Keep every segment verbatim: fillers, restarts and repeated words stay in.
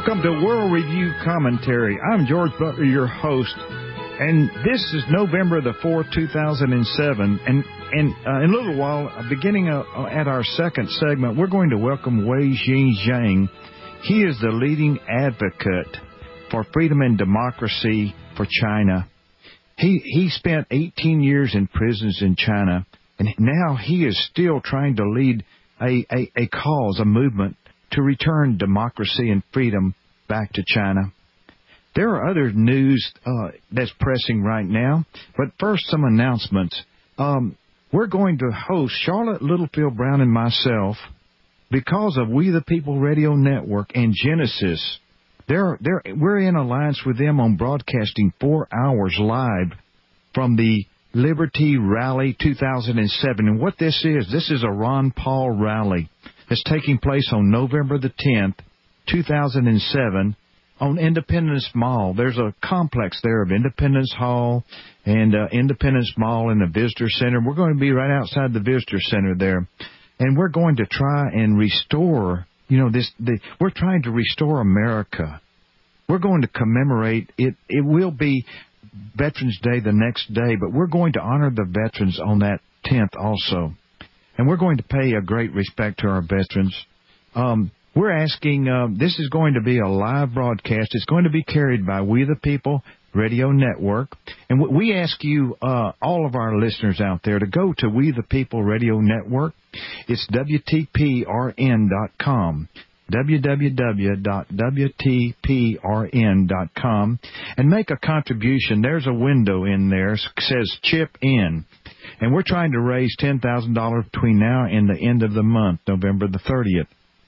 Welcome to World Review Commentary. I'm George Butler, your host, and this is November the fourth, two thousand seven, and, and uh, in a little while, uh, beginning uh, at our second segment, we're going to welcome Wei Xingzhang. He is the leading advocate for freedom and democracy for China. He, he spent eighteen years in prisons in China, and now he is still trying to lead a, a, a cause, a movement, to return democracy and freedom back to China. There are other news uh, that's pressing right now, but first some announcements. Um, we're going to host Charlotte Littlefield Brown and myself because of We the People Radio Network and Genesis. They're, they're, we're in alliance with them on broadcasting four hours live from the Liberty Rally two thousand seven. And what this is, this is a Ron Paul rally that's taking place on November the tenth, two thousand seven, on Independence Mall. There's a complex there of Independence Hall and uh, Independence Mall and the Visitor Center. We're going to be right outside the Visitor Center there. And we're going to try and restore, you know, this. The, we're trying to restore America. We're going to commemorate it. It will be Veterans Day the next day, but we're going to honor the veterans on that tenth also. And we're going to pay a great respect to our veterans. Um, we're asking, uh, this is going to be a live broadcast. It's going to be carried by We the People Radio Network. And we ask you, uh, all of our listeners out there, to go to We the People Radio Network. It's W T P R N dot com. w w w dot w t p r n dot com, and make a contribution. There's a window in there. It says Chip In. And we're trying to raise ten thousand dollars between now and the end of the month, November the thirtieth.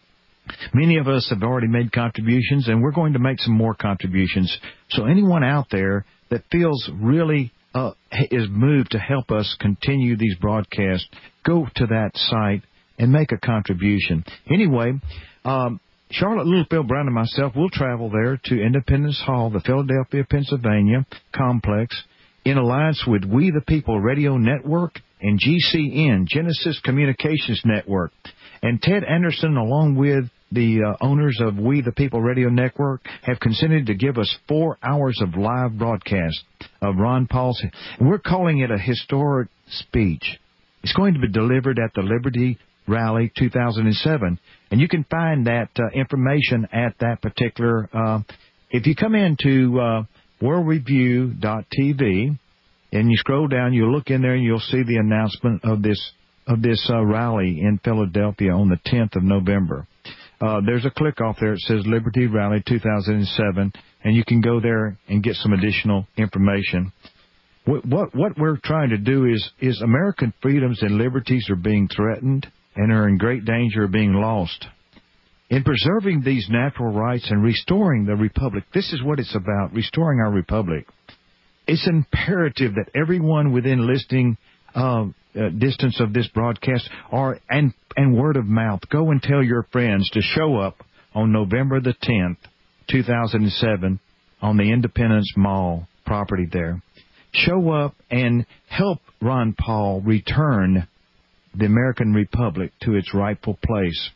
Many of us have already made contributions, and we're going to make some more contributions. So anyone out there that feels really uh, is moved to help us continue these broadcasts, go to that site and make a contribution. Anyway, um, Charlotte Littlefield Brown and myself will travel there to Independence Hall, the Philadelphia, Pennsylvania complex, in alliance with We the People Radio Network and G C N, Genesis Communications Network. And Ted Anderson, along with the uh, owners of We the People Radio Network, have consented to give us four hours of live broadcast of Ron Paul's. And we're calling it a historic speech. It's going to be delivered at the Liberty Rally two thousand seven. And you can find that uh, information at that particular, uh, if you come into uh, world review dot t v and you scroll down, you'll look in there and you'll see the announcement of this of this uh, rally in Philadelphia on the tenth of November. Uh, there's a click off there. It says Liberty Rally two thousand seven, and you can go there and get some additional information. What, what, what we're trying to do is, is American freedoms and liberties are being threatened and are in great danger of being lost. In preserving these natural rights and restoring the republic, this is what it's about, restoring our republic. It's imperative that everyone within listening uh, uh, distance of this broadcast are and and word of mouth, go and tell your friends to show up on November the tenth, two thousand seven, on the Independence Mall property there. Show up and help Ron Paul return the American Republic to its rightful place.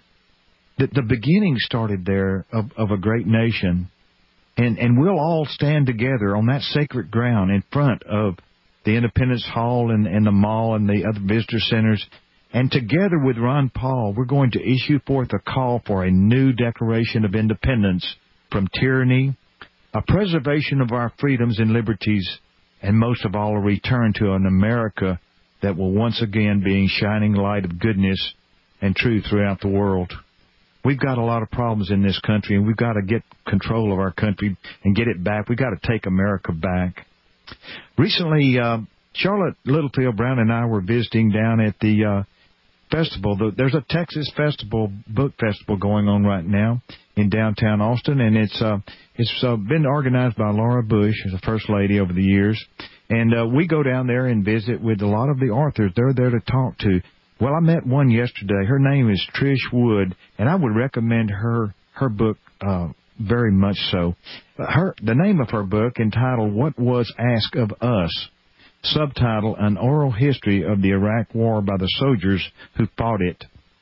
The, the beginning started there of, of a great nation, and, and we'll all stand together on that sacred ground in front of the Independence Hall and, and the mall and the other visitor centers, and together with Ron Paul, we're going to issue forth a call for a new Declaration of Independence from tyranny, a preservation of our freedoms and liberties, and most of all, a return to an America that will once again be a shining light of goodness and truth throughout the world. We've got a lot of problems in this country, and we've got to get control of our country and get it back. We've got to take America back. Recently, uh, Charlotte Littlefield Brown and I were visiting down at the uh, festival. There's a Texas Festival, book festival going on right now in downtown Austin, and it's uh, it's uh, been organized by Laura Bush, the First Lady, over the years. And uh, we go down there and visit with a lot of the authors. They're there to talk to. Well, I met one yesterday. Her name is Trish Wood, and I would recommend her her book uh, very much so. Her the name of her book, entitled "What Was Asked of Us," subtitle "An Oral History of the Iraq War by the Soldiers Who Fought It."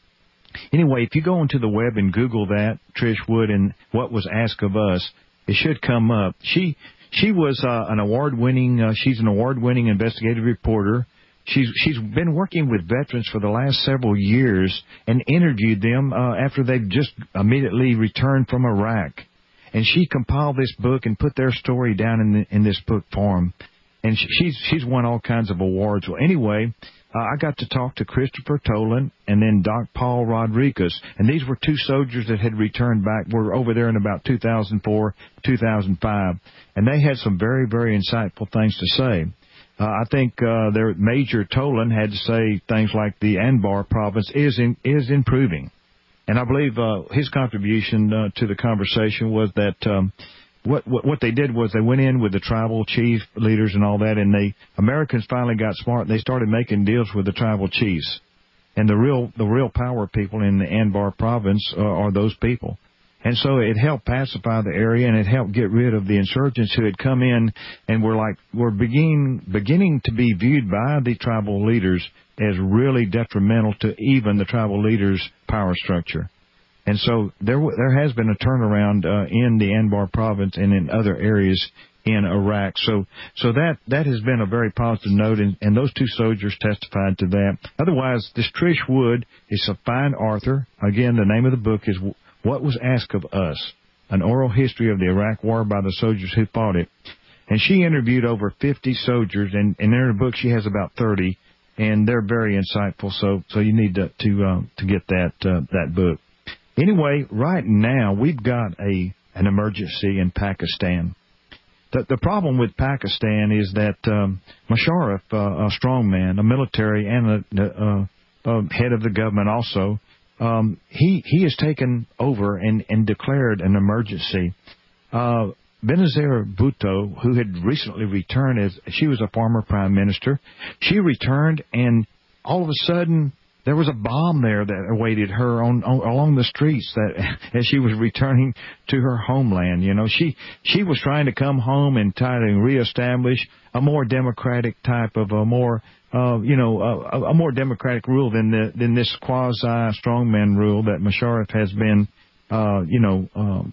Anyway, if you go onto the web and Google that, Trish Wood and What Was Asked of Us, it should come up. She she was uh, an award-winning, uh, she's an award-winning investigative reporter. She's she's been working with veterans for the last several years and interviewed them uh, after they've just immediately returned from Iraq. And she compiled this book and put their story down in the, in this book form. And she, she's she's won all kinds of awards. Well, anyway, uh, I got to talk to Christopher Tolan and then Doc Paul Rodriguez. And these were two soldiers that had returned back, were over there in about two thousand four, two thousand five. And they had some very, very insightful things to say. Uh, I think uh, their Major Tolan had to say things like the Anbar province is in, is improving. And I believe uh, his contribution uh, to the conversation was that um, what, what what they did was they went in with the tribal chief leaders and all that, and they Americans finally got smart. They started making deals with the tribal chiefs, and the real the real power people in the Anbar province uh, are those people. And so it helped pacify the area, and it helped get rid of the insurgents who had come in and were like were beginning beginning to be viewed by the tribal leaders as really detrimental to even the tribal leaders' power structure. And so there there has been a turnaround uh, in the Anbar province and in other areas in Iraq. So so that that has been a very positive note, and, and those two soldiers testified to that. Otherwise, this Trish Wood is a fine author. Again, the name of the book is What Was Asked of Us, an oral history of the Iraq War by the soldiers who fought it. And she interviewed over fifty soldiers, and, and in her book she has about thirty, and they're very insightful. So so you need to to, uh, to get that uh, that book. Anyway, right now we've got a an emergency in Pakistan. The, the problem with Pakistan is that um, Musharraf, uh, a strongman, a military and a, a, a head of the government also, Um, he he has taken over and, and declared an emergency. Uh, Benazir Bhutto, who had recently returned, as she was a former prime minister, she returned, and all of a sudden there was a bomb there that awaited her on, on along the streets that as she was returning to her homeland. You know, she she was trying to come home and try to reestablish a more democratic type of a more Uh, you know, a, a more democratic rule than the, than this quasi strongman rule that Musharraf has been, uh, you know, um,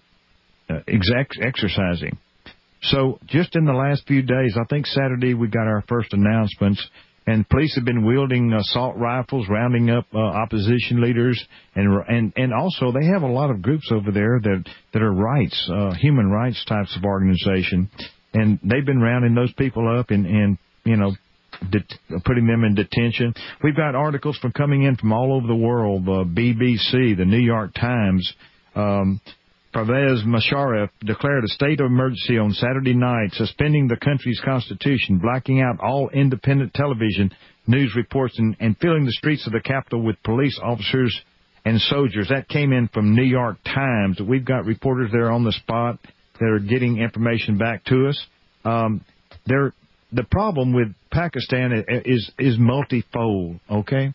exec exercising. So just in the last few days, I think Saturday we got our first announcements, and police have been wielding assault rifles, rounding up uh, opposition leaders, and and and also they have a lot of groups over there that that are rights, uh, human rights types of organization, and they've been rounding those people up and and you know. Det- putting them in detention. We've got articles from coming in from all over the world. Uh, B B C, the New York Times. Um, Pervez Musharraf declared a state of emergency on Saturday night, suspending the country's constitution, blacking out all independent television news reports, and, and filling the streets of the capital with police officers and soldiers. That came in from New York Times. We've got reporters there on the spot that are getting information back to us. Um, they're The problem with Pakistan is is multifold, okay?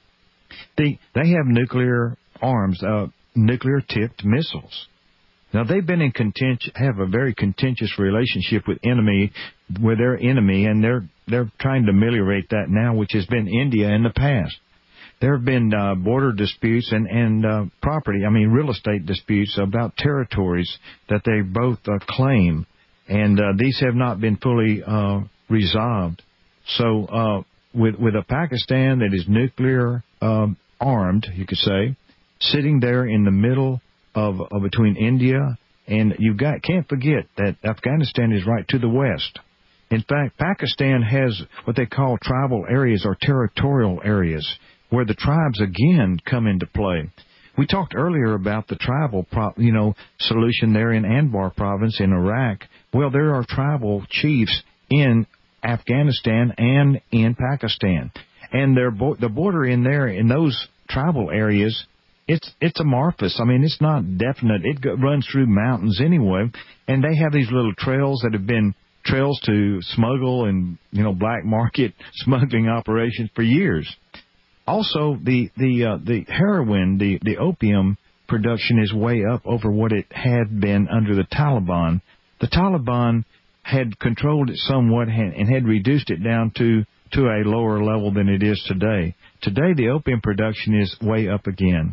They, they have nuclear arms, uh, nuclear-tipped missiles. Now, they've been in contention, have a very contentious relationship with enemy, with their enemy, and they're they're trying to ameliorate that now, which has been India in the past. There have been uh, border disputes and, and uh, property, I mean real estate disputes about territories that they both uh, claim, and uh, these have not been fully uh resolved. So uh, with with a Pakistan that is nuclear um, armed, you could say, sitting there in the middle of, of between India and you got can't forget that Afghanistan is right to the west. In fact, Pakistan has what they call tribal areas or territorial areas where the tribes again come into play. We talked earlier about the tribal, pro, you know, solution there in Anbar province in Iraq. Well, there are tribal chiefs in Afghanistan and in Pakistan, and their bo- the border in there in those tribal areas, it's it's amorphous. I mean, it's not definite. It go- runs through mountains anyway, and they have these little trails that have been trails to smuggle and you know black market smuggling operations for years. Also, the the uh, the heroin, the the opium production is way up over what it had been under the Taliban. The Taliban had controlled it somewhat and had reduced it down to, to a lower level than it is today. Today, the opium production is way up again.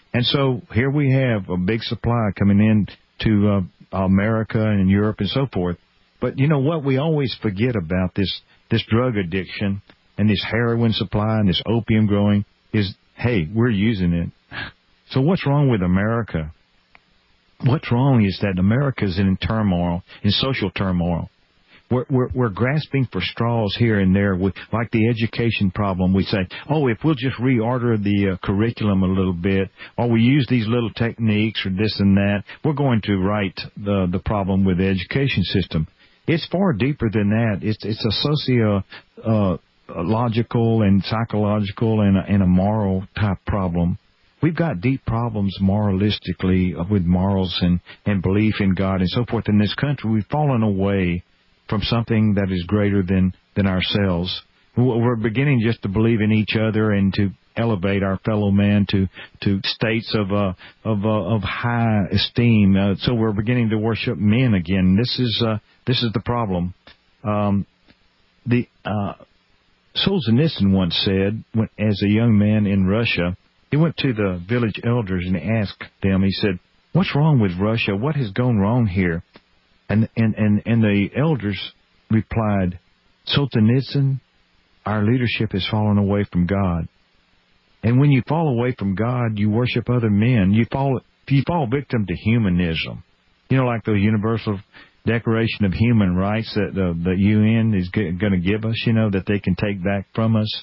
And so here we have a big supply coming in to uh, America and Europe and so forth. But you know what we always forget about this, this drug addiction and this heroin supply and this opium growing is, hey, we're using it. So what's wrong with America? What's wrong is that America's in turmoil, in social turmoil. We're, we're, we're grasping for straws here and there with, like the education problem. We say, oh, if we'll just reorder the uh, curriculum a little bit, or we use these little techniques or this and that, we're going to right the, the problem with the education system. It's far deeper than that. It's, it's a socio, uh, logical and psychological and a, and a moral type problem. We've got deep problems moralistically with morals and, and belief in God and so forth in this country. We've fallen away from something that is greater than, than ourselves. We're beginning just to believe in each other and to elevate our fellow man to, to states of, uh, of, uh, of high esteem. Uh, so we're beginning to worship men again. This is, uh, this is the problem. Um, the, uh, Solzhenitsyn once said, when, as a young man in Russia, he went to the village elders and asked them, he said, what's wrong with Russia? What has gone wrong here? And, and, and, and the elders replied, Solzhenitsyn, our leadership has fallen away from God. And when you fall away from God, you worship other men. You fall, you fall victim to humanism. You know, like the Universal Declaration of Human Rights that the, the U N is g- going to give us, you know, that they can take back from us.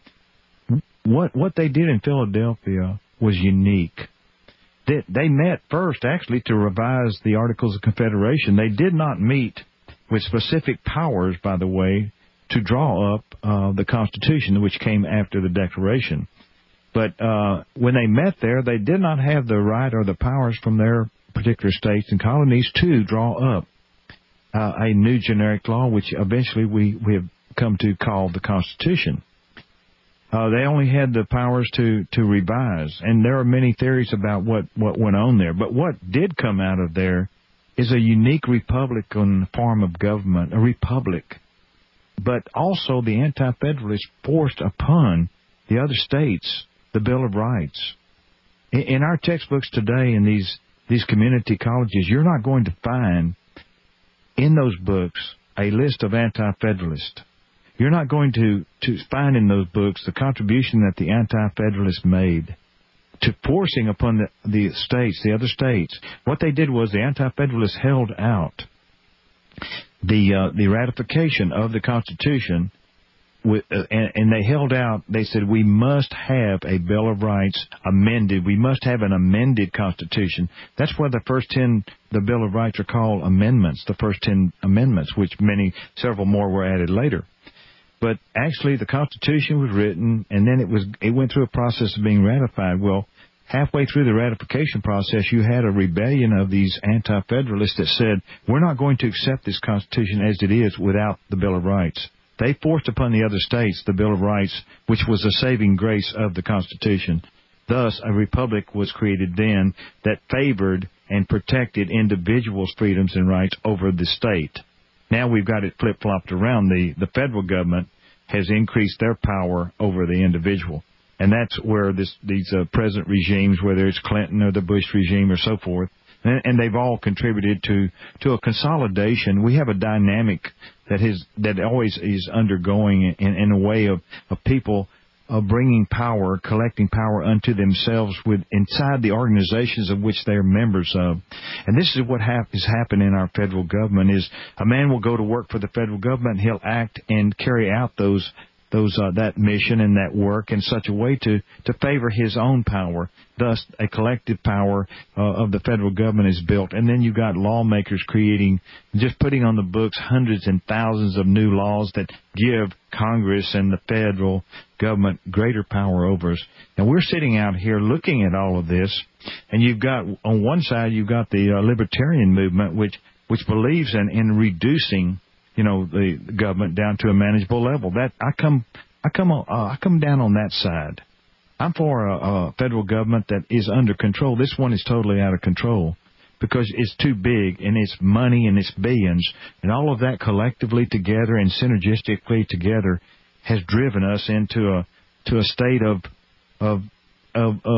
What, what they did in Philadelphia was unique. They, they met first, actually, to revise the Articles of Confederation. They did not meet with specific powers, by the way, to draw up uh, the Constitution, which came after the Declaration. But uh, when they met there, they did not have the right or the powers from their particular states and colonies to draw up uh, a new generic law, which eventually we, we have come to call the Constitution. Uh, they only had the powers to, to revise, and there are many theories about what, what went on there. But what did come out of there is a unique Republican form of government, a republic. But also the Anti-Federalists forced upon the other states the Bill of Rights. In, in our textbooks today in these, these community colleges, you're not going to find in those books a list of Anti-Federalists. You're not going to, to find in those books the contribution that the Anti-Federalists made to forcing upon the, the states, the other states. What they did was the Anti-Federalists held out the uh, the ratification of the Constitution, with, uh, and, and they held out, they said, we must have a Bill of Rights amended. We must have an amended Constitution. That's why the first ten, the Bill of Rights are called amendments, the first ten amendments, which many, several more were added later. But actually, the Constitution was written, and then it was it went through a process of being ratified. Well, halfway through the ratification process, you had a rebellion of these Anti-Federalists that said, we're not going to accept this Constitution as it is without the Bill of Rights. They forced upon the other states the Bill of Rights, which was the saving grace of the Constitution. Thus, a republic was created then that favored and protected individuals' freedoms and rights over the state. Now we've got it flip-flopped around. The, the federal government has increased their power over the individual. And that's where this, these uh, present regimes, whether it's Clinton or the Bush regime or so forth, and, and they've all contributed to, to a consolidation. We have a dynamic that is, that always is undergoing in, in a way of, of people of bringing power, collecting power unto themselves with inside the organizations of which they are members of. And this is what hap- is happening in our federal government is a man will go to work for the federal government, he'll act and carry out those those uh, that mission and that work in such a way to, to favor his own power. Thus, a collective power uh, of the federal government is built. And then you've got lawmakers creating, just putting on the books hundreds and thousands of new laws that give Congress and the federal government greater power over us. And we're sitting out here looking at all of this, and you've got, on one side, you've got the uh, libertarian movement, which, which believes in, in reducing you know, the government down to a manageable level. That I come, I come, uh, I come down on that side. I'm for a, a federal government that is under control. This one is totally out of control because it's too big and it's money and it's billions and all of that collectively together and synergistically together has driven us into a to a state of of of, of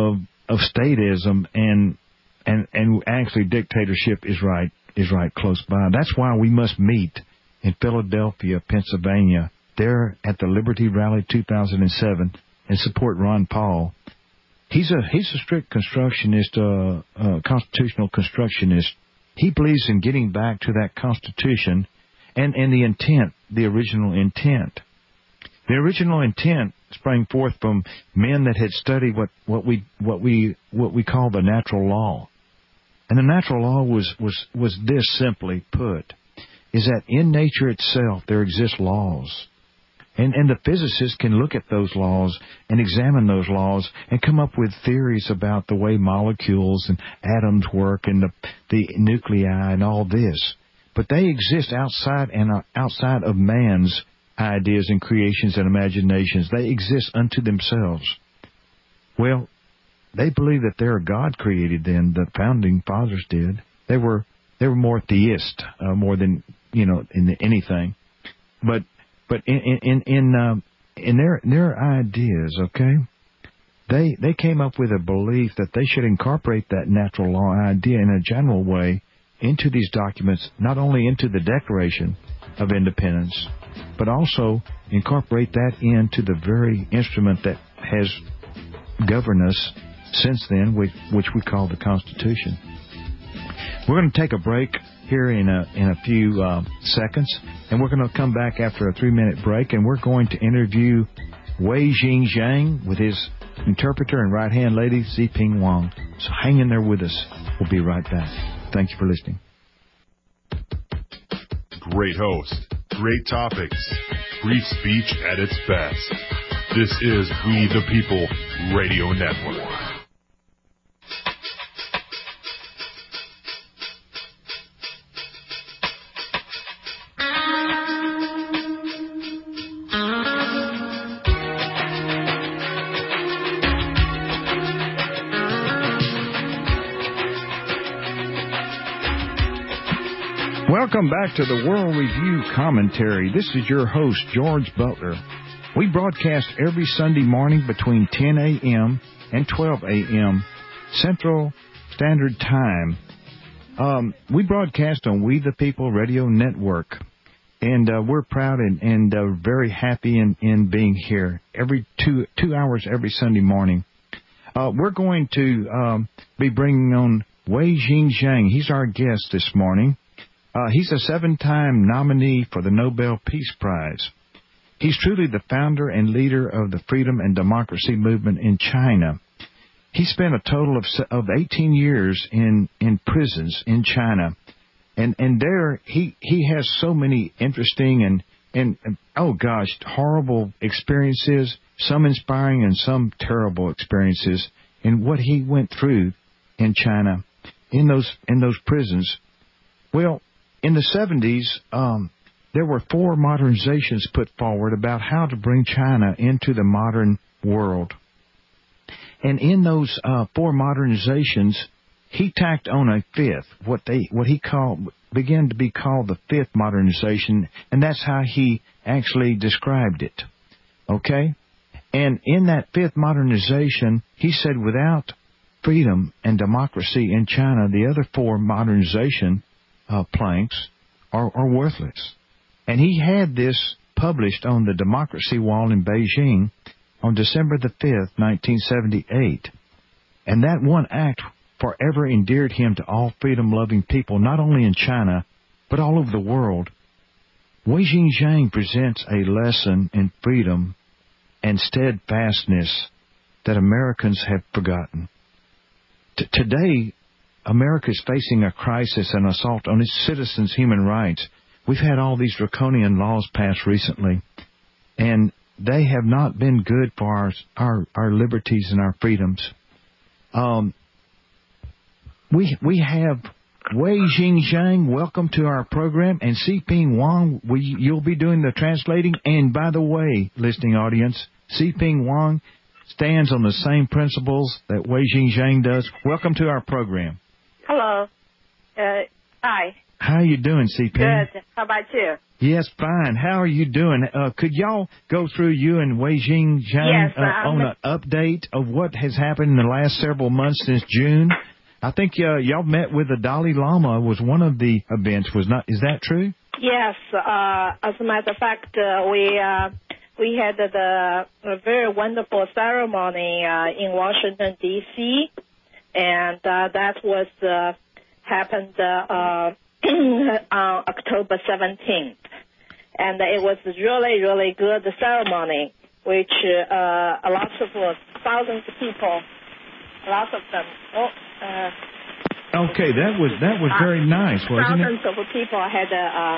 of statism and and and actually dictatorship is right is right close by. That's why we must meet in Philadelphia, Pennsylvania, there at the Liberty Rally two thousand seven, and support Ron Paul. He's a he's a strict constructionist, uh, uh, constitutional constructionist. He believes in getting back to that Constitution and, and the intent, the original intent. The original intent sprang forth from men that had studied what, what we what we what we call the natural law. And the natural law was, was, was this, simply put, is that in nature itself there exist laws. And, and the physicists can look at those laws and examine those laws and come up with theories about the way molecules and atoms work and the, the nuclei and all this. But they exist outside and uh, outside of man's ideas and creations and imaginations. They exist unto themselves. Well, they believe that they're a God created them. The founding fathers did. They were they were more theist, uh, more than you know in anything. But but in in in um, in their their ideas, okay, they they came up with a belief that they should incorporate that natural law idea in a general way into these documents, not only into the Declaration of Independence, but also incorporate that into the very instrument that has governed us since then, which, which we call the Constitution. We're going to take a break here in a, in a few uh, seconds, and we're going to come back after a three-minute break, and we're going to interview Wei Jing Zhang with his interpreter and right-hand lady, Ziping Wang. So hang in there with us. We'll be right back. Thank you for listening. Great host, great topics, free speech at its best. This is We the People Radio Network. Welcome back to the World Review Commentary. This is your host, George Butler. We broadcast every Sunday morning between ten a.m. and twelve a.m. Central Standard Time. Um, we broadcast on We the People Radio Network, and uh, we're proud and, and uh, very happy in, in being here every two two hours every Sunday morning. Uh, we're going to um, be bringing on Wei Jing Zhang. He's our guest this morning. Uh, he's a seven-time nominee for the Nobel Peace Prize. He's truly the founder and leader of the freedom and democracy movement in China. He spent a total of of eighteen years in, in prisons in China. And and there he, he has so many interesting and, and, oh gosh, horrible experiences, some inspiring and some terrible experiences in what he went through in China, in those in those prisons. Well, in the seventies, um, there were four modernizations put forward about how to bring China into the modern world. And in those uh, four modernizations, he tacked on a fifth, what they what he called began to be called the fifth modernization, and that's how he actually described it. Okay? And in that fifth modernization, he said without freedom and democracy in China, the other four modernization Uh, planks are, are worthless. And he had this published on the Democracy Wall in Beijing on December the fifth, nineteen seventy-eight. And that one act forever endeared him to all freedom-loving people, not only in China, but all over the world. Wei Jing Zhang presents a lesson in freedom and steadfastness that Americans have forgotten. T- today, America is facing a crisis and assault on its citizens' human rights. We've had all these draconian laws passed recently, and they have not been good for our our, our liberties and our freedoms. Um, we we have Wei Jing Zhang. Welcome to our program, and Ziping Wang. We, you'll be doing the translating. And by the way, listening audience, Ziping Wang stands on the same principles that Wei Jing Zhang does. Welcome to our program. Hello. Uh, hi. How are you doing, C P? Good. How about you? Yes, fine. How are you doing? Uh, could y'all go through you and Weijing Zhang yes, uh, on an update of what has happened in the last several months since June? I think uh, y'all met with the Dalai Lama was one of the events. Was not? Is that true? Yes. Uh, as a matter of fact, uh, we uh, we had the a very wonderful ceremony uh, in Washington D C, and uh, that was uh, happened uh, on October seventeenth. And it was really, really good ceremony, which uh, a lot of uh, thousands of people, a lot of them. Oh, uh, okay, that was that was very nice, wasn't thousands it? Thousands of people had a. Uh,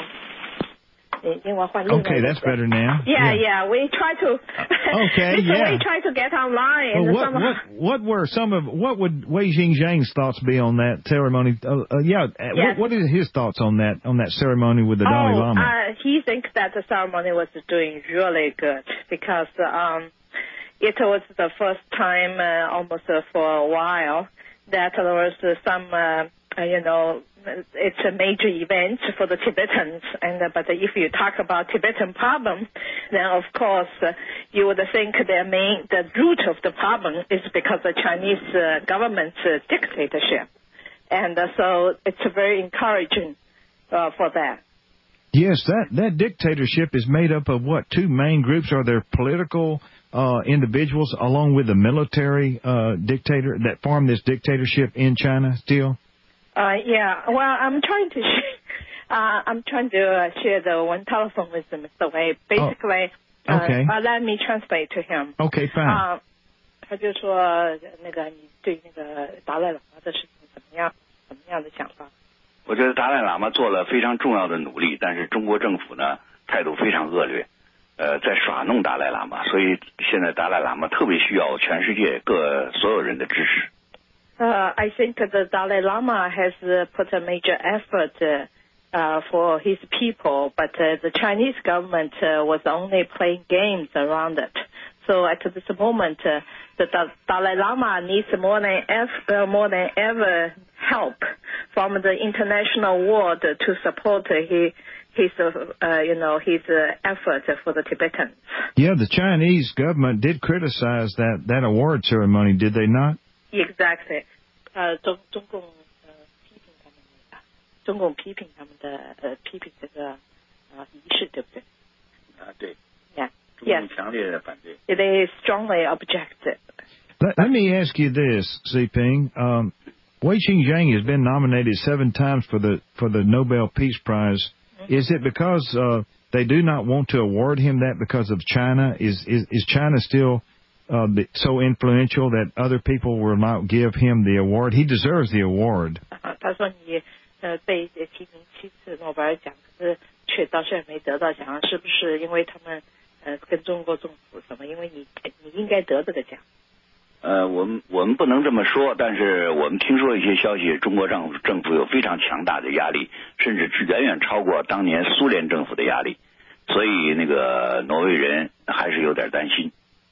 Okay, that's better now. Yeah, yeah, yeah. We try to. Okay, yeah. We try to get online. Well, what, what what were some of what would Weijing Zhang's thoughts be on that ceremony? Uh, uh, yeah, yes. what, what is his thoughts on that on that ceremony with the oh, Dalai Lama? Uh, he thinks that the ceremony was doing really good because um, it was the first time, uh, almost uh, for a while, that there was uh, some, uh, you know. It's a major event for the Tibetans, and uh, but if you talk about Tibetan problem, then of course uh, you would think the main the root of the problem is because of the Chinese uh, government's uh, dictatorship, and uh, so it's very encouraging uh, for that. Yes, that that dictatorship is made up of what? Two main groups? Are there political uh, individuals along with the military uh, dictator that form this dictatorship in China still? Uh, yeah, well, I'm trying to, sh- uh, I'm trying to uh, share the one telephone with Mister Wei. Basically, oh, okay. uh, uh, let me translate to him. Okay, fine. 啊，他就说那个你对那个达赖喇嘛的事情怎么样？怎么样的想法？ 我觉得达赖喇嘛做了非常重要的努力，但是中国政府呢态度非常恶劣，呃，在耍弄达赖喇嘛，所以现在达赖喇嘛特别需要全世界各所有人的支持。 Uh, I think the Dalai Lama has uh, put a major effort uh, uh, for his people, but uh, the Chinese government uh, was only playing games around it. So at this moment, uh, the Dalai Lama needs more than ever, more than ever help from the international world to support his, his uh, you know, his uh, effort for the Tibetans. Yeah, the Chinese government did criticize that, that award ceremony, did they not? Exactly. 呃，中中共呃批评他们的，中共批评他们的呃批评这个呃仪式，对不对？ 啊，对。 Yeah. 中共强烈的反对。 They strongly objected. Let, let me ask you this, Xiping. Um, Weijing Zhang has been nominated seven times for the for the Nobel Peace Prize. Mm-hmm. Is it because uh, they do not want to award him that because of China? Is is, is China still Uh, so influential that other people will not give him the award? He deserves the award. 他说你呃被提名七次诺贝尔奖，可是却到现在没得到奖，是不是因为他们呃跟中国政府什么？因为你你应该得这个奖。 呃，我们我们不能这么说，但是我们听说一些消息，中国政府政府有非常强大的压力，甚至远远超过当年苏联政府的压力，所以那个挪威人还是有点担心。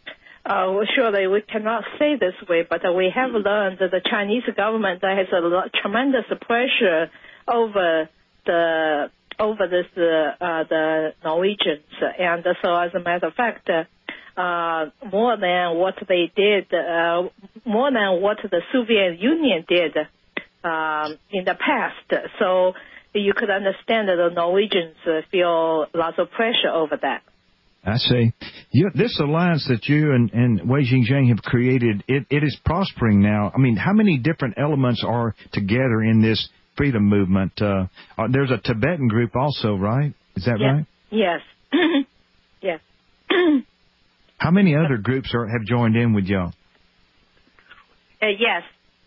Uh, well, surely we cannot say this way, but uh, we have learned that the Chinese government has a lot, tremendous pressure over the over this uh, uh, the Norwegians, and so as a matter of fact, uh, more than what they did, uh, more than what the Soviet Union did um, in the past. So you could understand that the Norwegians feel lots of pressure over that. I see. You, this alliance that you and, and Weijing Zhang have created, it, it is prospering now. I mean, how many different elements are together in this freedom movement? Uh, uh, there's a Tibetan group also, right? Is that yes. right? Yes. Yes. How many other groups are, have joined in with y'all? Uh, yes.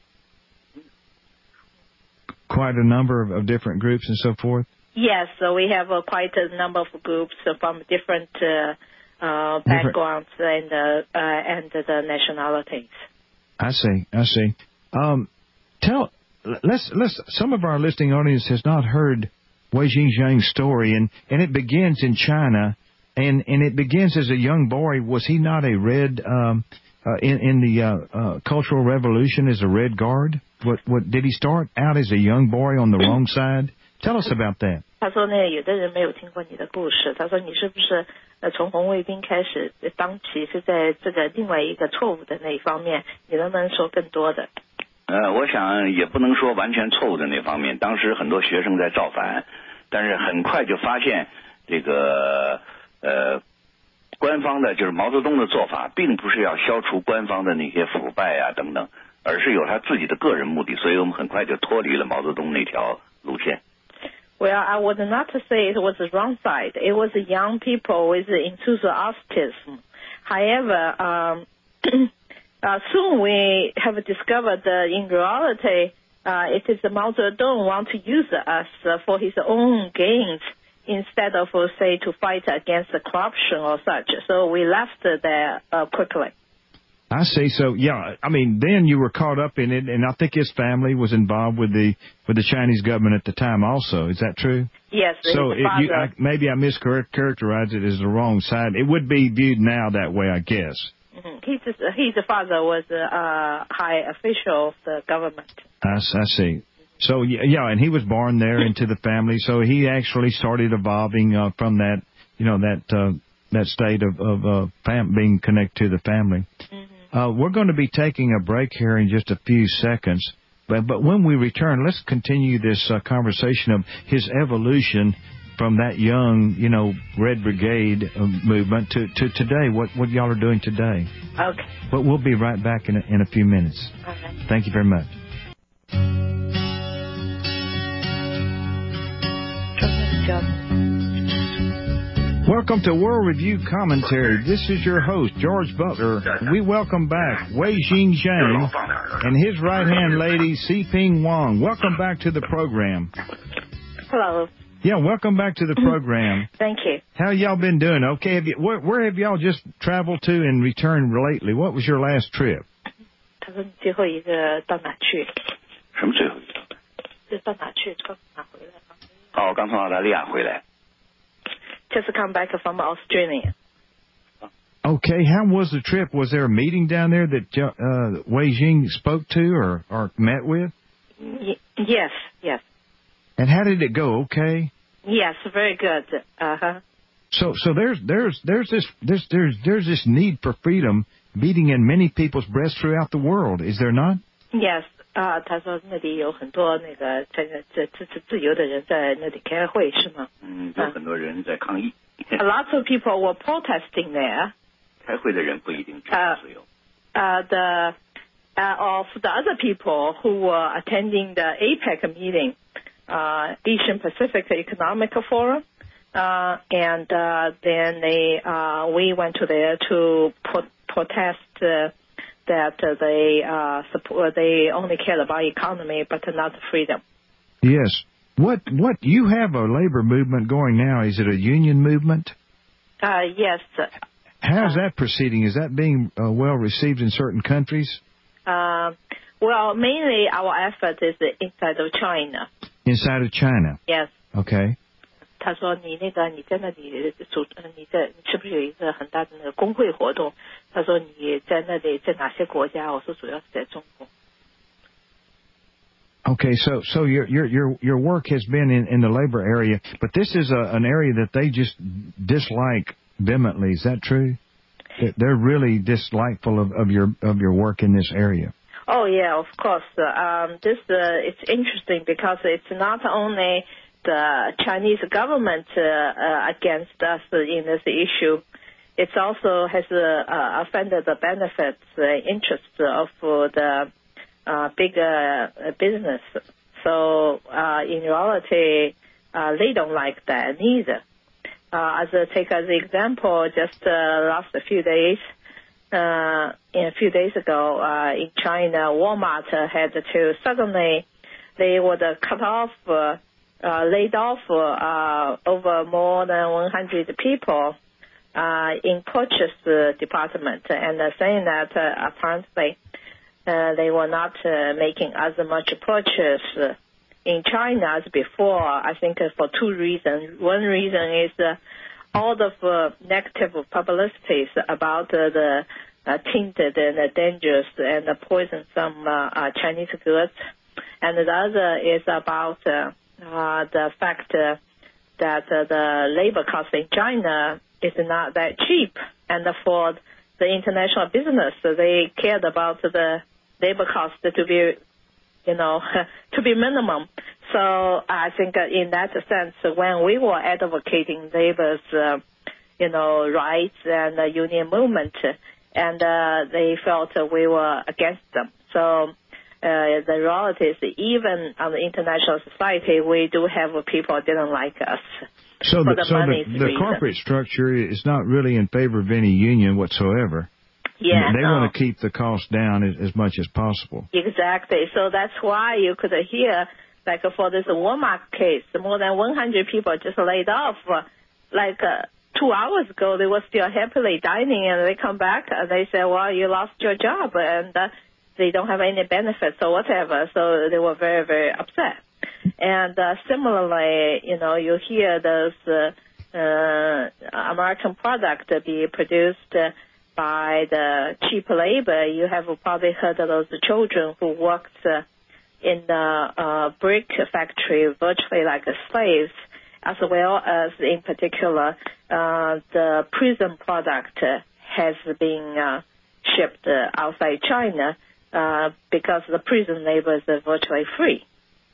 Quite a number of, of different groups and so forth? Yes, so we have uh, quite a number of groups from different uh, uh, backgrounds different. and uh, uh, and the nationalities. I see. I see. Um, tell let's let's some of our listening audience has not heard Weijing Zhang's story, and, and it begins in China, and, and it begins as a young boy. Was he not a Red um, uh, in in the uh, uh, Cultural Revolution as a Red Guard? What what did he start out as a young boy on the wrong side Tell us about that. 他说呢，有的人没有听过你的故事。他说你是不是呃从红卫兵开始当起是在这个另外一个错误的那一方面？你能不能说更多的？ 呃，我想也不能说完全错误的那方面。当时很多学生在造反，但是很快就发现这个呃官方的就是毛泽东的做法，并不是要消除官方的那些腐败啊等等，而是有他自己的个人目的。所以我们很快就脱离了毛泽东那条路线。 Well, I would not say it was the wrong side. It was young people with enthusiasm. However, um, uh, soon we have discovered that in reality, uh, it is Mao Zedong want to use us uh, for his own gains instead of, uh, say, to fight against the corruption or such. So we left there uh, quickly. I see. So, yeah, I mean, then you were caught up in it, and I think his family was involved with the with the Chinese government at the time also. Is that true? Yes. So it, you, I, maybe I mischaracterized it as the wrong side. It would be viewed now that way, I guess. Mm-hmm. His, his father was a uh, high official of the government. I, I see. So, yeah, and he was born there into the family, so he actually started evolving uh, from that, you know, that uh, that state of, of uh, fam- being connected to the family. Mm-hmm. Uh, we're going to be taking a break here in just a few seconds, but, but when we return, let's continue this uh, conversation of his evolution from that young, you know, Red Brigade uh, movement to, to today, what, what y'all are doing today. Okay. But we'll be right back in a, in a few minutes. Okay. Thank you very much. Welcome to World Review Commentary. This is your host, George Butler. We welcome back Wei Jing Zhang and his right-hand lady, Siping Wang. Welcome back to the program. Hello. Yeah, welcome back to the program. Thank you. How y'all been doing? Okay, have you, where, where have y'all just traveled to and returned lately? What was your last trip? 他说你最后一个到哪去？ 什么最后一个？ 就到哪去？刚从哪回来？ 哦，刚从澳大利亚回来。 Just come back from Australia. Okay, how was the trip? Was there a meeting down there that uh, Wei Jing spoke to or, or met with? Y- yes, yes. And how did it go? Okay. Yes, very good. Uh huh. So, so there's there's there's this there's there's there's this need for freedom beating in many people's breasts throughout the world. Is there not? Yes. 啊，他说那里有很多那个这个这支持自由的人在那里开会，是吗？ 嗯，有很多人在抗议。 A lot of people were protesting there. 开会的人不一定支持自由。 Uh, the uh, of the other people who were attending the APEC meeting, uh, Asian Pacific Economic Forum, uh, and uh, then they uh, we went to there to pro- protest. Uh, that uh, they uh, support, they only care about economy, but not freedom. Yes. What what you have a labor movement going now? Is it a union movement? Uh, yes. How's uh, that proceeding? Is that being uh, well received in certain countries? Uh, well, mainly our effort is inside of China. Inside of China. Yes. Okay. 他说：“你那个你在那里组，你在你是不是有一个很大的那个工会活动？”他说：“你在那里在哪些国家？”我说：“主要是在中国。” Okay, so so your your your your work has been in, in the labor area, but this is a, an area that they just dislike vehemently. Is that true? They're really dislikeful of, of your of your work in this area. Oh yeah, of course. Um, this uh, it's interesting because it's not only the Chinese government uh, uh, against us in this issue. It also has uh, uh, offended the benefits, uh, interests of uh, the uh, big uh, business. So uh, in reality, uh, they don't like that neither. Uh, as a, take as an example, just uh, last few days, uh, in a few days ago uh, in China, Walmart uh, had to suddenly they would uh, cut off. Uh, Uh, laid off uh, over more than one hundred people uh, in purchase uh, department, and uh, saying that uh, apparently uh, they were not uh, making as much purchase in China as before. I think uh, for two reasons. One reason is uh, all the uh, negative publicities about uh, the uh, tainted and uh, dangerous and uh, poisonsome uh, uh, Chinese goods, and the other is about uh, uh, the fact uh, that uh, the labor cost in China is not that cheap, and for the international business, they cared about the labor cost to be, you know, to be minimum. So I think in that sense, when we were advocating labor's, uh, you know, rights and the union movement, and uh, they felt we were against them. So uh, the reality is, even on the international society, we do have people who didn't like us. So the, the, so the, the corporate structure is not really in favor of any union whatsoever. Yeah, they no. want to keep the cost down as, as much as possible. Exactly. So that's why you could hear, like for this Walmart case, more than one hundred people just laid off. Like uh, two hours ago, they were still happily dining, and they come back and they say, well, you lost your job, and uh, they don't have any benefits or whatever. So they were very, very upset. And uh, similarly, you know, you hear those uh, uh, American products be produced uh, by the cheap labor. You have probably heard of those children who worked uh, in the uh, brick factory virtually like slaves, as well as, in particular, uh, the prison product has been uh, shipped uh, outside China uh, because the prison labor is uh, virtually free.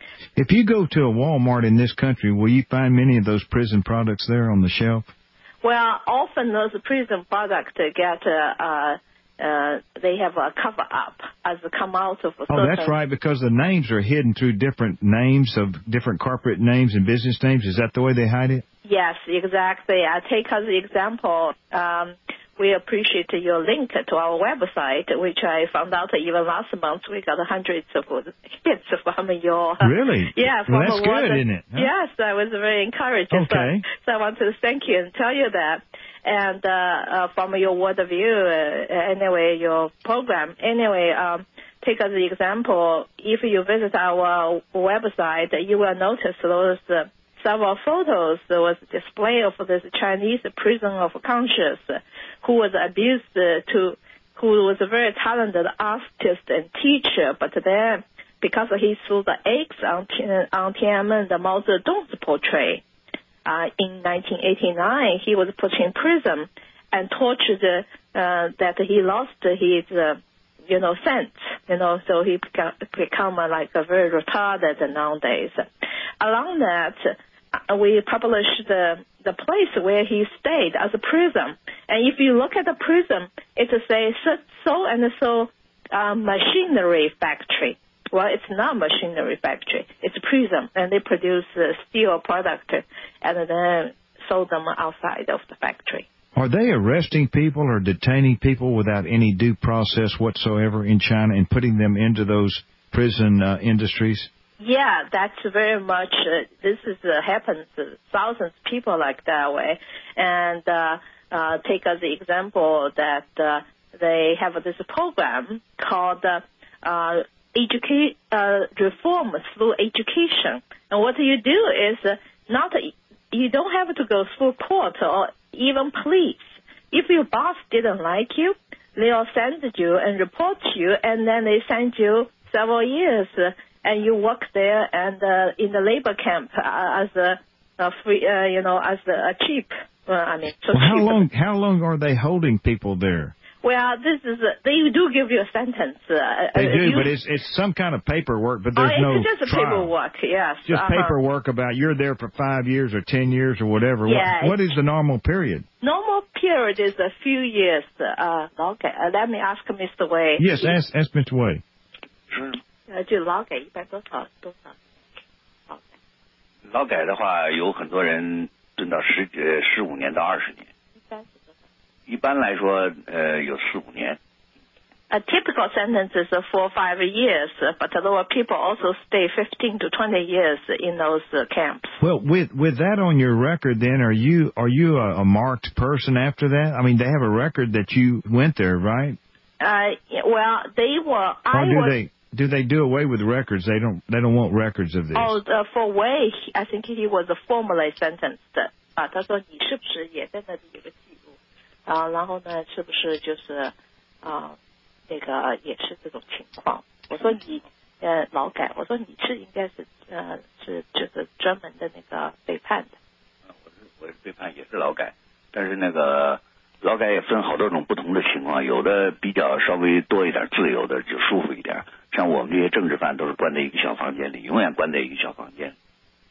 If you go to a Walmart in this country, will you find many of those prison products there on the shelf? Well, often those prison products get, uh, uh, uh, they have a cover up as they come out of a Oh, that's right, because the names are hidden through different names of different corporate names and business names. Is that the way they hide it? Yes, exactly. I take as an example, um, we appreciate your link to our website, which I found out even last month we got hundreds of hits from your... Really? Yeah. From well, that's good, the, isn't it? Huh? Yes, I was very encouraged. Okay. So, so I want to thank you and tell you that. And uh, uh, from your word of view, uh, anyway, your program, anyway, um, take as an example, if you visit our website, you will notice those... Uh, several photos. There was a display of this Chinese prison of conscience who was abused to, who was a very talented artist and teacher, but then because he threw the eggs on, on Tiananmen, the Mao Zedong's portrait, uh, in nineteen eighty-nine, he was put in prison and tortured uh, that he lost his, uh, you know, sense, you know, so he become, become uh, like a very retarded nowadays. Along that, Uh, we published the the place where he stayed as a prison, and if you look at the prison, it says so, so and so uh, machinery factory. Well, it's not machinery factory; it's prison, and they produce uh, steel product and then sold them outside of the factory. Are they arresting people or detaining people without any due process whatsoever in China and putting them into those prison uh, industries? Yeah, that's very much, uh, this is uh, happens to thousands of people like that way. And uh, uh, take as an example that uh, they have this program called uh, uh, educate, uh, Reform Through Education. And what you do is uh, not, you don't have to go through court or even police. If your boss didn't like you, they'll send you and report you, and then they send you several years uh, and you work there and uh, in the labor camp uh, as a, a free, uh, you know, as a, a cheap. Uh, I mean, so well, how cheap. long? How long are they holding people there? Well, this is a, they do give you a sentence. Uh, they uh, do, you, but it's it's some kind of paperwork. But there's oh, no it's just trial. paperwork. Yes, just uh-huh. paperwork about you're there for five years or ten years or whatever. Yeah, what, what is the normal period? Normal period is a few years. Uh, okay, uh, let me ask Mister Wei. Yes, ask ask Mister Wei. 呃，就劳改一般多少多少？劳改。 劳改的话，有很多人蹲到十呃十五年到二十年。 一般是多少？ 一般来说，呃，有四五年。 A typical sentence is four or five years, but there were people also stay fifteen to twenty years in those uh, camps. Well, with with that on your record, then are you are you a, a marked person after that? I mean, they have a record that you went there, right? Uh, well, they were. I or do was, they do they do away with records? They don't they don't want records of this. Oh, uh, for Wei, I think he was formally sentenced. 啊，他说你是不是也在那里有个记录？啊，然后呢，是不是就是啊？那个也是这种情况。我说你呃劳改。我说你是应该是呃是就是专门的那个背叛的。 我是我是背叛也是劳改，但是那个劳改也分好多种不同的情况，有的比较稍微多一点自由的就舒服一点，像我们这些政治犯都是关在一个小房间里，永远关在一个小房间。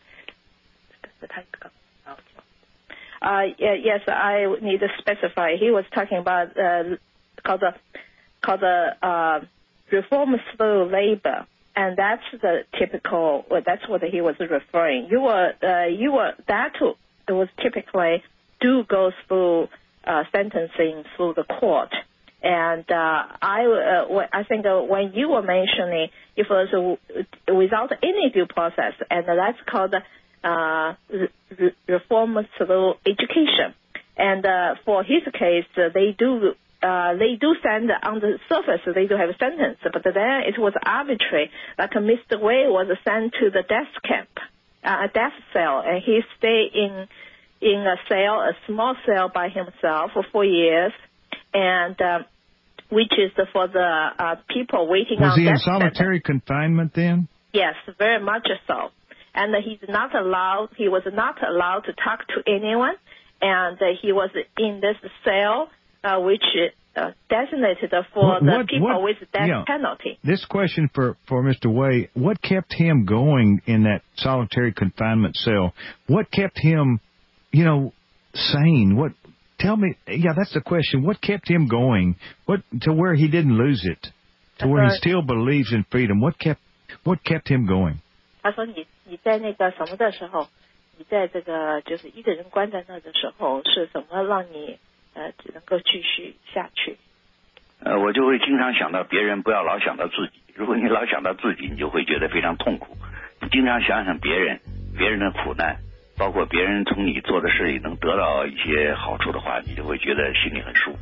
Uh, yes, I need to specify. He was talking about uh, called the called the uh, reform through labor, and that's the typical. Well, that's what he was referring. You were uh, you were that was typically do go through uh, sentencing through the court. And uh, I, uh, I think uh, when you were mentioning if it was uh, without any due process, and that's called uh, re- reform through education. And uh, for his case, uh, they do uh, they do send on the surface they do have a sentence, but then it was arbitrary. Like uh, Mister Wei was sent to the death camp, uh, a death cell, and he stayed in in a cell, a small cell by himself for four years. And uh, which is for the uh, people waiting was on he in death solitary sentence. confinement then? Yes, very much so. And uh, he's not allowed. He was not allowed to talk to anyone, and uh, he was in this cell, uh, which uh, designated for what, the what, people what, with death yeah, penalty. This question for for Mister Wei: what kept him going in that solitary confinement cell? What kept him, you know, sane? What? Tell me, yeah, that's the question. What kept him going? What to where he didn't lose it, to where he still believes in freedom? What kept what kept him going? 他说你你在那个什么的时候，你在这个就是一个人关在那的时候，是什么让你呃只能够继续下去？ 呃，我就会经常想到别人，不要老想到自己。如果你老想到自己，你就会觉得非常痛苦。你经常想想别人，别人的苦难。包括别人从你做的事里能得到一些好处的话，你就会觉得心里很舒服。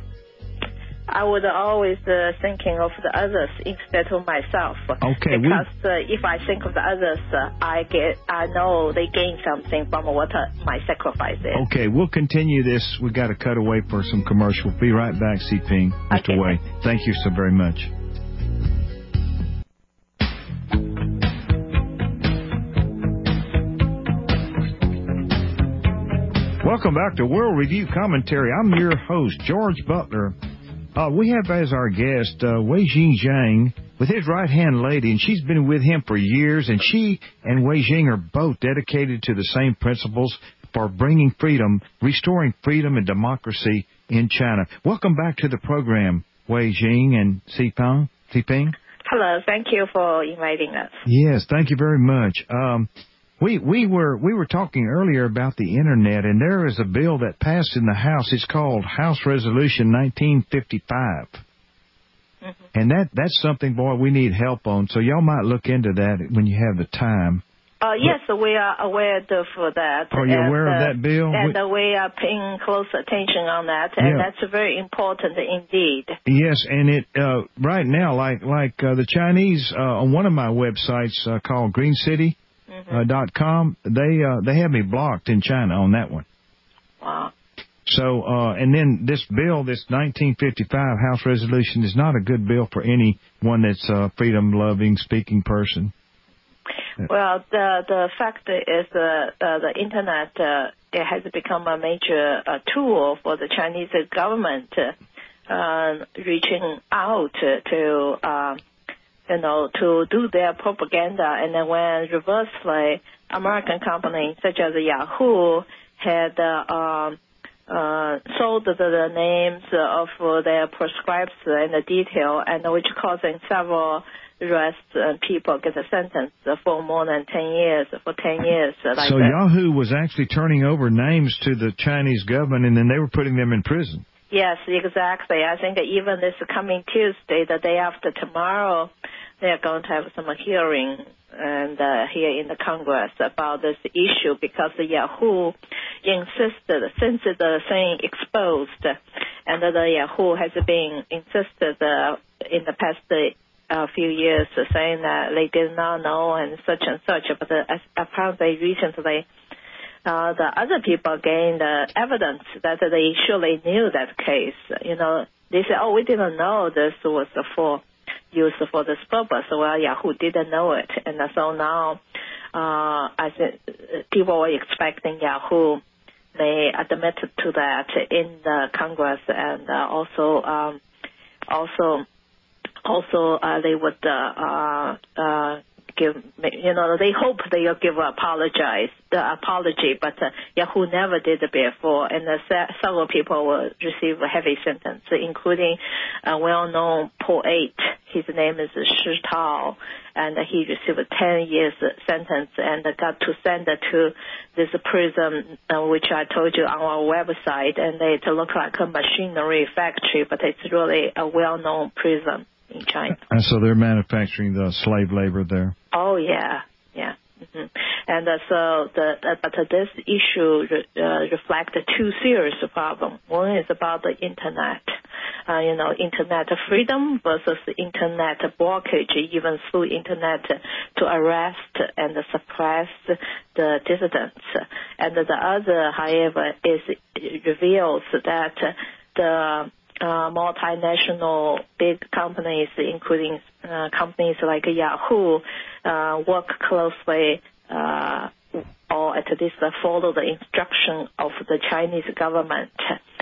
I would always uh, thinking of the others instead of myself. Okay, because uh, if I think of the others, uh, I get I know they gain something from what uh, my sacrifice is. Okay, we'll continue this. We've got to cut away for some commercial. Be right back, C Ping. Mister Okay. Wei, thank you so very much. Welcome back to World Review Commentary. I'm your host, George Butler. Uh, we have as our guest uh, Weijing Zhang with his right-hand lady, and she's been with him for years, and she and Weijing are both dedicated to the same principles for bringing freedom, restoring freedom and democracy in China. Welcome back to the program, Weijing and Xipeng. Xipeng. Hello, thank you for inviting us. Yes, thank you very much. Um, We we were we were talking earlier about the Internet, and there is a bill that passed in the House. It's called House Resolution nineteen fifty-five. Mm-hmm. And that that's something, boy, we need help on. So y'all might look into that when you have the time. Uh, yes, but, we are aware of that. Are you and, aware of uh, that bill? And we, uh, we are paying close attention on that, and yeah. that's very important indeed. Yes, and it uh, right now, like like uh, the Chinese uh, on one of my websites uh, called Green City. Uh, dot com. They uh, they have me blocked in China on that one. Wow. So uh, and then this bill, this nineteen fifty-five House resolution, is not a good bill for anyone that's a freedom-loving, speaking person. Well, the the fact is uh, uh, the internet uh, it has become a major uh, tool for the Chinese government uh, reaching out to. Uh, You know, to do their propaganda, and then when reversely, American companies such as Yahoo had uh, uh, sold the, the names of their prescribes and the detail, and which causing several arrests and people get a sentence for more than ten years, for ten years. Like so that. Yahoo was actually turning over names to the Chinese government, and then they were putting them in prison. Yes, exactly. I think even this coming Tuesday, the day after tomorrow, they are going to have some hearing and uh, here in the Congress about this issue because the Yahoo insisted, since the thing exposed, and the Yahoo has been insisted uh, in the past uh, few years saying that they did not know and such and such, but uh, apparently recently Uh, the other people gained uh, evidence that they surely knew that case. You know, they said, oh, we didn't know this was for used for this purpose. Well, Yahoo didn't know it, and so now uh, I think people were expecting Yahoo may admit to that in the Congress, and uh, also um, also also uh, they would uh, uh, give, you know, they hope they'll give apologize, the apology, but uh, Yahoo never did before, and uh, several people will receive a heavy sentence, including a well-known poet. His name is Shi Tao, and he received a ten years sentence and got to send to this prison, uh, which I told you on our website, and it looks like a machinery factory, but it's really a well-known prison in China. And so they're manufacturing the slave labor there? Oh, yeah, yeah. Mm-hmm. And uh, so, the, uh, but uh, this issue re- uh, reflects two serious problems. One is about the Internet, uh, you know, Internet freedom versus Internet blockage, even through Internet to arrest and suppress the dissidents. And the other, however, is it reveals that the Uh, multinational big companies, including uh, companies like Yahoo, uh, work closely uh, or at least follow the instruction of the Chinese government,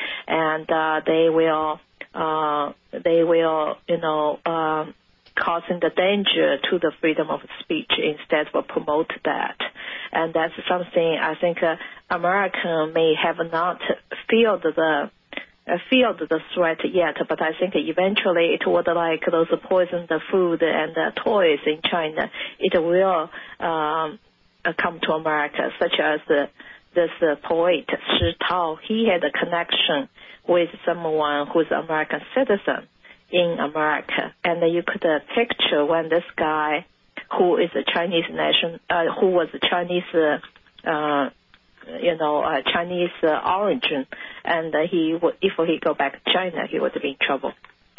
and uh, they will uh, they will you know uh, causing the danger to the freedom of speech instead of promote that, and that's something I think uh, America may have not felt the. Uh, feel the threat yet, but I think eventually it would like those poisoned food and uh, toys in China, it will um, uh, come to America, such as uh, this uh, poet, Shi Tao. He had a connection with someone who's an American citizen in America, and uh, you could uh, picture when this guy, who is a Chinese nation, uh, who was a Chinese uh, uh, you know, uh, Chinese uh, origin, and uh, he would, if he go back to China, he would be in trouble.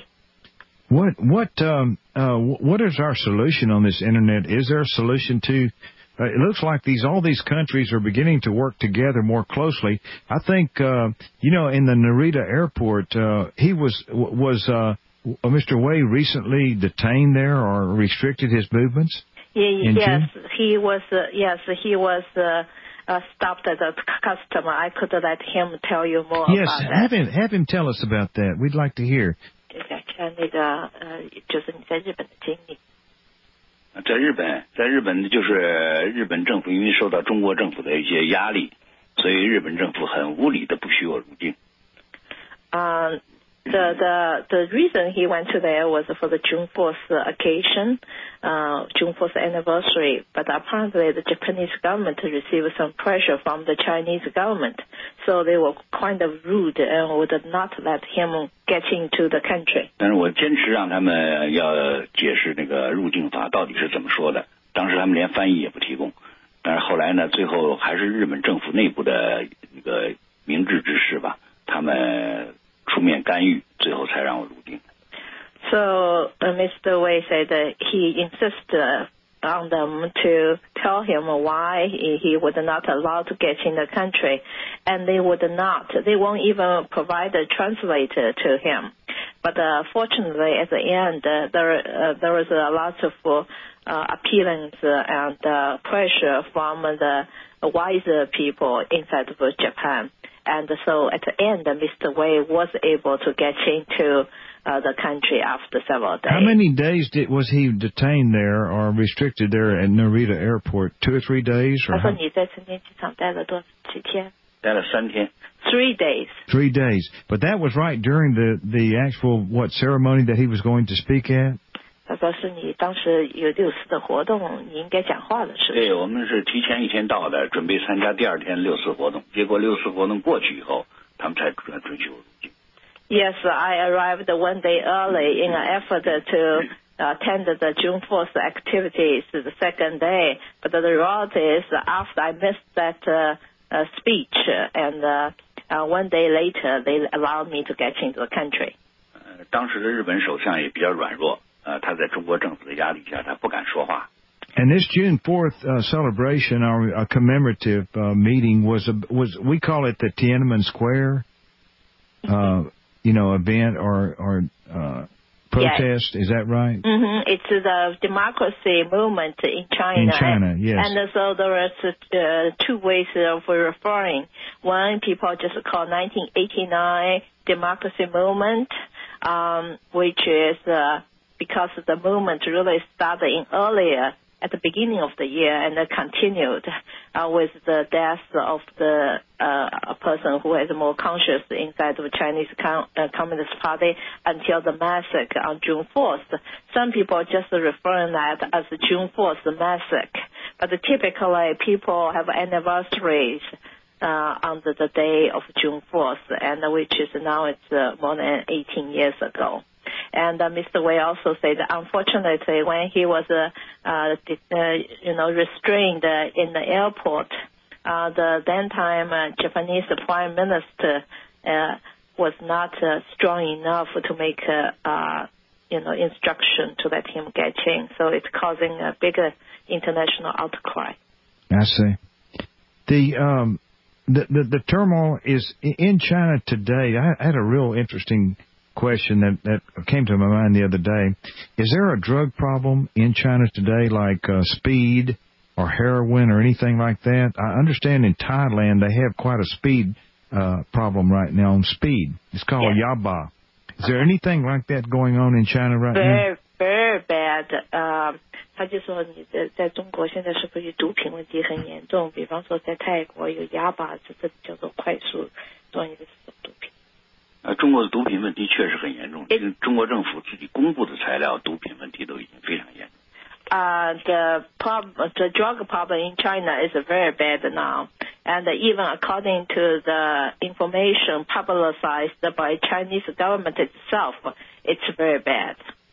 What what um, uh, what is our solution on this internet? Is there a solution to? Uh, it looks like these all these countries are beginning to work together more closely. I think uh, you know, in the Narita airport, uh, he was was uh, Mister Wei recently detained there or restricted his movements. Yeah, in yes, June? he was. Uh, yes, he was. Uh, Uh, stopped at the customer. I could let him tell you more yes, about that. Yes, have him have him tell us about that. We'd like to hear. 那个呃，就是你在日本的经历。 在日本，在日本就是日本政府因为受到中国政府的一些压力，所以日本政府很无理的不许我入境。 啊、uh,。The, the the reason he went to there was for the June fourth occasion, uh, June fourth anniversary. But apparently the Japanese government received some pressure from the Chinese government, so they were kind of rude and would not let him get into the country. 但是我坚持让他们要解释那个入境法到底是怎么说的。当时他们连翻译也不提供，但是后来呢，最后还是日本政府内部的那个明智之士吧，他们。出面干预，最后才让我入境。 So uh, Mister Wei said that he insisted on them to tell him why he, he would not allow to get in the country, and they would not. They won't even provide a translator to him. But uh, fortunately, at the end, uh, there uh, there was a lot of uh, appealings and uh, pressure from the wiser people inside of Japan. And so at the end, Mister Wei was able to get into uh, the country after several days. How many days did, was he detained there or restricted there at Narita Airport? Two or three days? Or 他说你在成田机场待了多几天？ 待了三天。 Three days. Three days. But that was right during the, the actual, what, ceremony that he was going to speak at? 他说是你当时有六四的活动，你应该讲话的是不是？ 对，我们是提前一天到的，准备参加第二天六四活动。结果六四活动过去以后，他们才准准许我入境。 Yes, I arrived one day early in an effort to attend the June fourth activities the second day. But the reality is, after I missed that uh, uh, speech, and uh, uh, one day later, they allowed me to get into the country. 呃，当时的日本首相也比较软弱。呃，他在中国政府的压力下，他不敢说话。 And this June fourth uh, celebration, our uh, commemorative uh, meeting, was a, was we call it the Tiananmen Square, uh, you know, event or or uh, protest. Yes. Is that right? Mm-hmm. It's the democracy movement in China. In China, yes. And so there are uh, two ways of referring. One, people just call nineteen eighty-nine democracy movement, um, which is uh, because the movement really started in earlier at the beginning of the year and then continued uh, with the death of the uh, a person who is more conscious inside the Chinese Com- uh, Communist Party until the massacre on June fourth. Some people are just referring that as the June fourth massacre, but typically people have anniversaries uh, on the, the day of June fourth, and which is now it's uh, more than eighteen years ago. And uh, Mister Wei also said that unfortunately when he was, uh, uh, uh, you know, restrained uh, in the airport, uh, the then time uh, Japanese Prime Minister uh, was not uh, strong enough to make, uh, uh, you know, instruction to let him get in. So it's causing a bigger international outcry. I see. The um, the, the the turmoil is in China today. I had a real interesting question that, that came to my mind the other day. Is there a drug problem in China today, like uh, speed or heroin or anything like that? I understand in Thailand they have quite a speed uh, problem right now on speed. It's called yeah. Yaba. Is there anything like that going on in China right very, now? Very bad. Um, 他就说你的在中国现在是不是毒品问题很严重？比方说在泰国有哑巴，这这叫做快速专业的毒品。 呃，中国的毒品问题确实很严重。中国政府自己公布的材料，毒品问题都已经非常严重。 Uh, the prob- the drug problem in China is very bad now, and even according to the information publicized by Chinese government itself, it's very bad.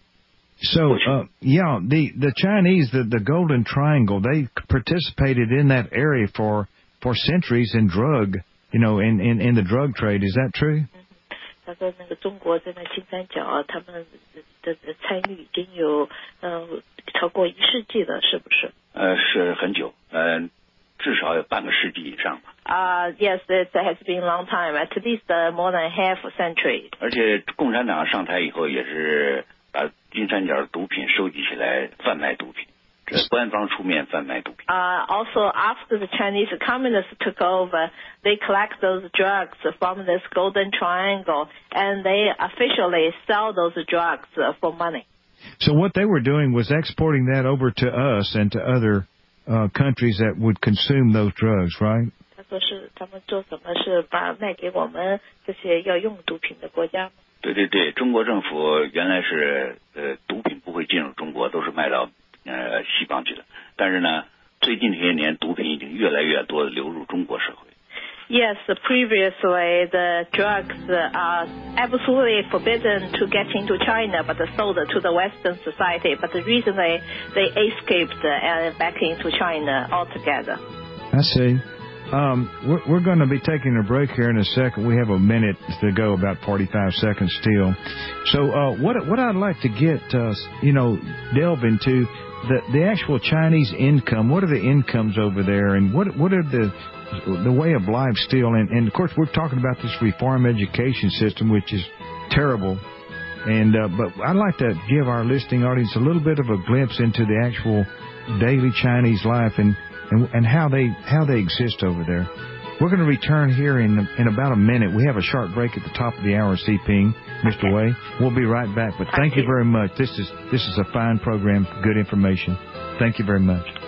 So, uh, yeah, the, the Chinese, the, the Golden Triangle, they participated in that area for, for centuries in drug, you know, in, in, in the drug trade. Is that true? 他说那个中国在那金三角，他们的参与已经有呃超过一世纪了，是不是？ 呃，是很久，呃，至少有半个世纪以上吧。 Uh, yes, it has been a long time, at least uh, more than half a century. 而且共产党上台以后，也是把金三角毒品收集起来贩卖毒品。官方出面贩卖毒品。 Uh, also, after the Chinese communists took over, they collect those drugs from this Golden Triangle, and they officially sell those drugs for money. So what they were doing was exporting that over to us and to other uh, countries that would consume those drugs, right? 他说是他们做什么是把卖给我们这些要用毒品的国家吗？ 对对对，中国政府原来是呃毒品不会进入中国，都是卖到。 呃，西方去的，但是呢，最近这些年，毒品已经越来越多的流入中国社会。 Yes, previously the drugs are absolutely forbidden to get into China, but sold to the Western society. But recently, they escaped and back into China altogether. I see. Um, we're, we're going to be taking a break here in a second. We have a minute to go, about forty-five seconds still. So, uh, what what I'd like to get, uh, you know, delve into the the actual Chinese income. What are the incomes over there, and what what are the the way of life still? And, and of course, we're talking about this reform education system, which is terrible. And uh, but I'd like to give our listening audience a little bit of a glimpse into the actual daily Chinese life and. And, and how they how they exist over there. We're going to return here in in about a minute. We have a sharp break at the top of the hour, C Ping, Mister Wei. We'll be right back. But thank you very much. This is this is a fine program, good information. Thank you very much.